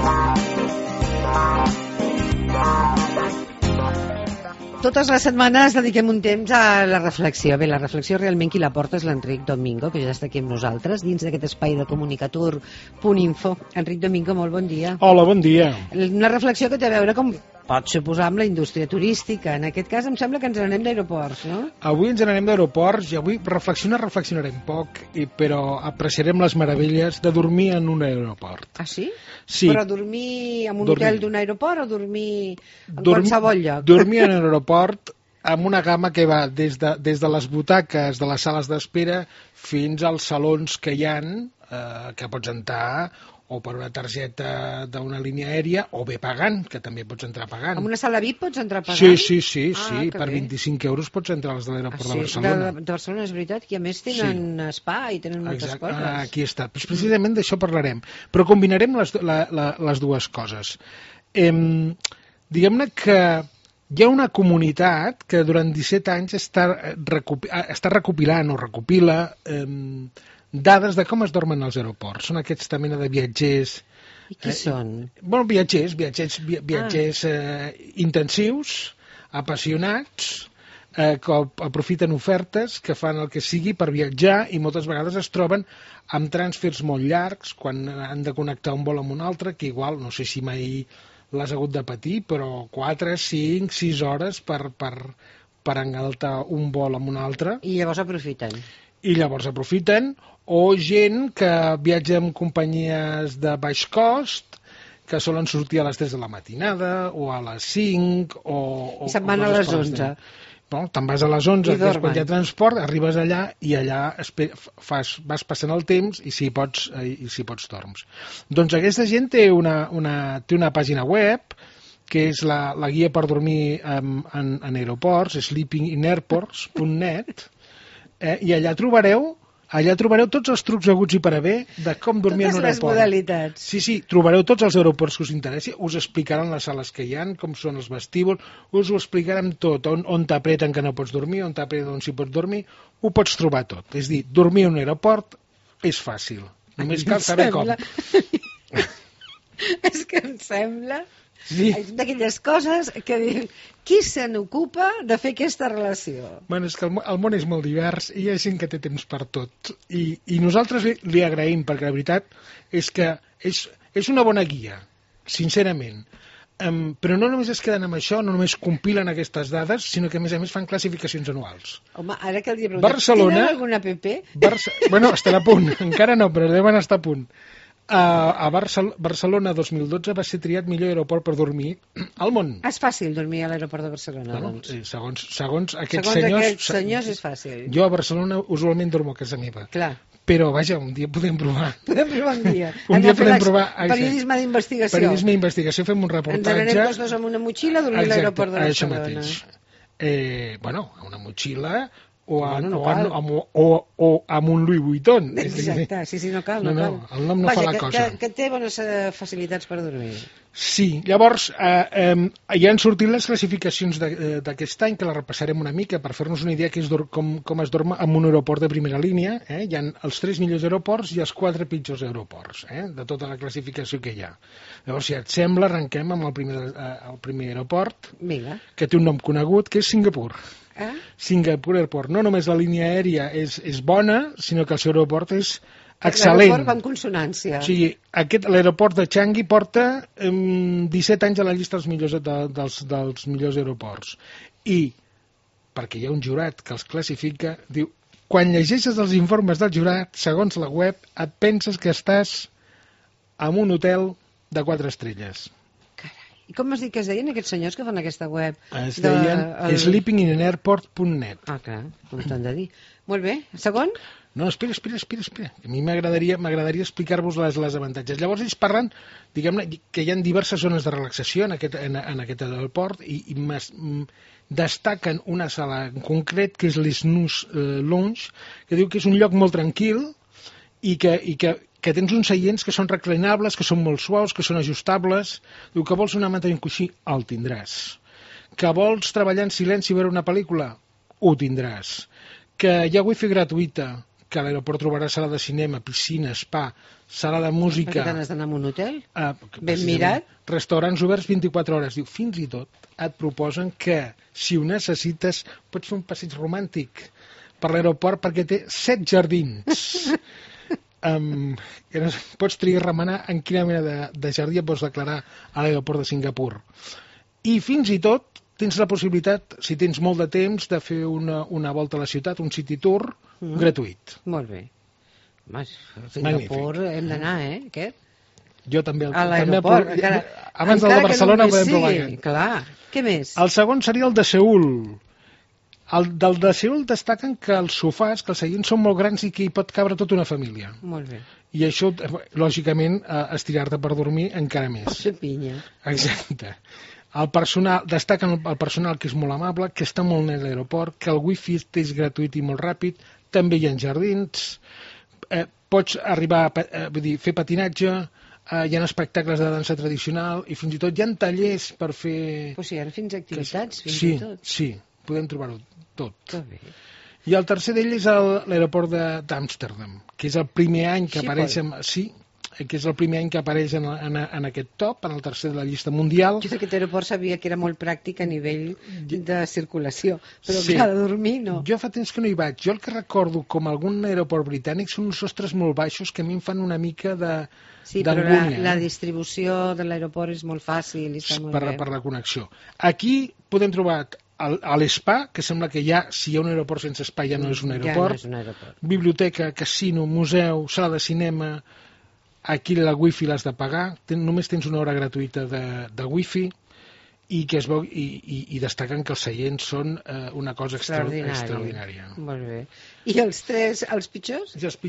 Totes les setmanes dediquem un temps a la reflexió. Bé, la reflexió realment qui la porta és l'Enric Domingo, que ja està aquí amb nosaltres, dins d'aquest espai de Comunicatur.info. Enric Domingo, molt bon dia. Hola, bon dia. Una reflexió que té a veure, com pot suposar, amb la indústria turística. En aquest cas em sembla que ens n'anem d'aeroports, no? Avui ens n'anem d'aeroports i avui reflexionarem poc, però apreciarem les meravelles de dormir en un aeroport. Ah, sí? Sí. Però dormir en un hotel d'un aeroport o dormir en qualsevol lloc? Dormir en un aeroport amb una gamma que va des de les butaques de les sales d'espera fins als salons que hi han, que pots entrar o per una targeta d'una línia aèria o bé pagant, que també pots entrar pagant. En una sala VIP pots entrar pagant? Sí. Per 25 euros pots entrar als de l'aeroport de Barcelona. De Barcelona, és veritat, que a més tenen spa i tenen moltes coses. Aquí està. Pues precisament d'això parlarem. Però combinarem les dues coses. Diguem-ne que hi ha una comunitat que durant 17 anys està recopilant o recopila dades de com es dormen als aeroports. Són aquesta mena de viatgers... I qui són? Bueno, viatgers intensius, apassionats, que aprofiten ofertes, que fan el que sigui per viatjar i moltes vegades es troben amb transfers molt llargs quan han de connectar un vol amb un altre, que igual, no sé si mai l'has hagut de patir, però 4, 5, 6 hores per engaltar un vol amb un altre. I llavors aprofiten. O gent que viatja amb companyies de baix cost, que solen sortir a les 3 de la matinada, o a les 5, i se'n van a les 11. No, te'n vas a les 11, que és quan hi ha transport, arribes allà i allà vas passant el temps i si pots dorms. Doncs aquesta gent té una pàgina web que és la guia per dormir en aeroports, sleepinginairports.net, i allà trobareu tots els trucs aguts i per haver de com dormir en un aeroport. Totes les modalitats. Sí, trobareu tots els aeroports que us interessi, us explicaran les sales que hi ha, com són els vestíbuls, us ho explicaran tot, on t'apreten que no pots dormir, on t'apreten on sí pots dormir, ho pots trobar tot. És dir, dormir en un aeroport és fàcil, només cal saber com. És que em sembla... Sí. D'aquelles coses que diuen, qui se n'ocupa de fer aquesta relació? Bueno, és que el món és molt divers i hi ha gent que té temps per tot. I nosaltres li agraïm, perquè la veritat és que és una bona guia, sincerament. Però no només es queden amb això, no només compilen aquestes dades, sinó que a més fan classificacions anuals. Home, ara que el dia preguntat, tenen alguna app? Bueno, estarà a punt, encara no, però deuen estar a punt. A Barcelona 2012 va ser triat millor aeroport per dormir al món. És fàcil dormir a l'aeroport de Barcelona, bueno, doncs. Segons aquests senyors és fàcil. Jo a Barcelona usualment dormo a casa meva. Clar. Però, vaja, un dia podem provar. Podem provar un dia. Un dia podem provar. Periodisme d'investigació. Periodisme d'investigació, fem un reportatge. Ens n'anem tots dos amb una motxilla a dormir a l'aeroport de Barcelona. Això mateix. Bueno, una motxilla... o amb un Louis Vuitton. Exacte, sí, no cal. El nom no fa la cosa. Que té bones facilitats per dormir. Sí, llavors ja han sortit les classificacions d'aquest any, que la repassarem una mica per fer-nos una idea com es dorm en un aeroport de primera línia. Hi ha els 3 millors aeroports i els 4 pitjors aeroports, de tota la classificació que hi ha. Llavors, si et sembla, arrenquem amb el primer aeroport, que té un nom conegut, que és Singapur. Singapur Airport. No només la línia aèria és bona, sinó que el seu aeroport és excel·lent. L'aeroport va en consonància. O sigui, l'aeroport de Changi porta 17 anys a la llista dels millors aeroports. I, perquè hi ha un jurat que els classifica, diu, quan llegeixes els informes del jurat, segons la web, et penses que estàs en un hotel de 4 estrelles. I com has dit que es deien aquests senyors que fan aquesta web? Es deien sleepinginairport.net. Ah, clar, com t'han de dir. Molt bé, segon? No, espera. A mi m'agradaria explicar-vos les avantatges. Llavors ells parlen, diguem-ne, que hi ha diverses zones de relaxació en aquest aeroport i destaquen una sala en concret que és l'Snooze Lounge, que diu que és un lloc molt tranquil i que tens uns seients que són reclinables, que són molt suaus, que són ajustables. Diu que vols una manta i un coixí, el tindràs. Que vols treballar en silenci i veure una pel·lícula, ho tindràs. Que hi ha wifi gratuïta, que a l'aeroport trobarà sala de cinema, piscina, spa, sala de música... Per què t'has d'anar a un hotel? Ben precisament, mirat? Restaurants oberts 24 hores. Diu, fins i tot et proposen que, si ho necessites, pots fer un passeig romàntic per l'aeroport perquè té 7 jardins. Pots triar a remenar en quina mena de jardí et vols declarar a l'aeroport de Singapur. I fins i tot tens la possibilitat, si tens molt de temps, de fer una volta a la ciutat, un city tour gratuït. Molt bé. Home, a Singapur hem d'anar, aquest? Jo també. A l'aeroport. Abans del de Barcelona podem provar aquest. Clar. Què més? El segon seria el de Seül. Del de Seül destaquen que els sofàs, que els seients són molt grans i que hi pot cabre tota una família. Molt bé. I això, lògicament, estirar-te per dormir encara més. Pot fer pinya. Exacte. Destaquen el personal que és molt amable, que està molt net a l'aeroport, que el wifi és gratuït i molt ràpid, també hi ha jardins, pots arribar a fer patinatge, hi ha espectacles de dansa tradicional i fins i tot hi ha tallers per fer... Pues hi ha fins activitats, fins i tot. Sí, podem trobar-ho tot. Que bé. I el tercer d'ell és l'aeroport d'Amsterdam, que és el primer any que apareix... Sí, que és el primer any que apareix en aquest top, en el tercer de la llista mundial. Jo d'aquest aeroport sabia que era molt pràctic a nivell de circulació, però clar, de dormir no. Jo fa temps que no hi vaig. Jo el que recordo com algun aeroport britànic són uns sostres molt baixos que a mi em fan una mica d'angúnia. Sí, però la distribució de l'aeroport és molt fàcil i està molt bé. Per la connexió. Aquí podem trobar a l'Spa, que sembla que ja, si hi ha un aeroport sense espai ja no és un aeroport. Ja no és un aeroport. Biblioteca, casino, museu, sala de cinema. Aquí la wifi l'has de pagar, només tens una hora gratuïta de wifi i destaquen que els seients són una cosa extraordinària. Molt bé. I els pitjors? I els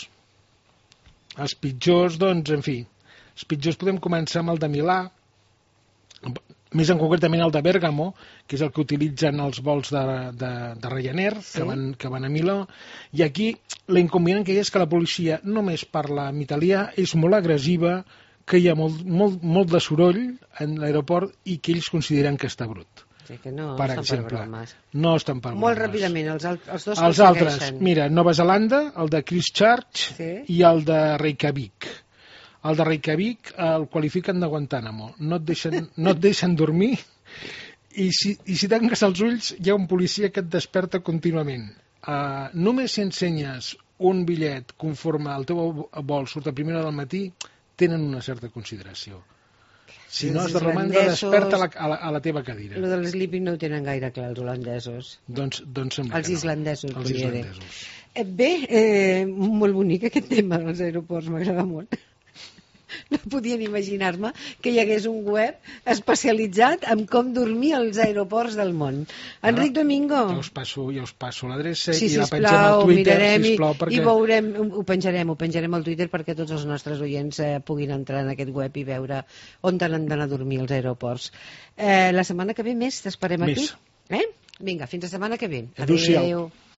pitjors, doncs, en fi, els pitjors podem començar amb el de Milà, més en concretament el de Bèrgamo, que és el que utilitzen els vols de Ryanair, que van a Milà, i aquí l'inconvenient que hi ha és que la policia només parla en italià, és molt agressiva, que hi ha molt de soroll en l'aeroport i que ells consideren que està brut. Sí, que no per estan exemple, per bromes. No estan per bromes. Molt ràpidament, els dos els altres, mira, Nova Zelanda, el de Christchurch i el de Reykjavik. El de Reykjavik el qualifiquen de Guantánamo. No et deixen dormir i si tanques els ulls hi ha un policia que et desperta contínuament. Només si ensenyes un bitllet conforme el teu vol surt a primera hora del matí, tenen una certa consideració. Si no has de romandre, desperta a la teva cadira. El de l'Sleeping no ho tenen gaire clar, els holandesos. Doncs sembla els islandesos. Els islandesos. Bé, molt bonic aquest tema dels aeroports, m'agrada molt. No podien imaginar-me que hi hagués un web especialitzat en com dormir als aeroports del món. Enric Domingo. Ja us passo l'adreça i la pengem al Twitter, sisplau. I veurem, ho penjarem al Twitter perquè tots els nostres oients puguin entrar en aquest web i veure on han d'anar a dormir als aeroports. La setmana que ve més t'esperem aquí. Vinga, fins la setmana que ve. Adéu.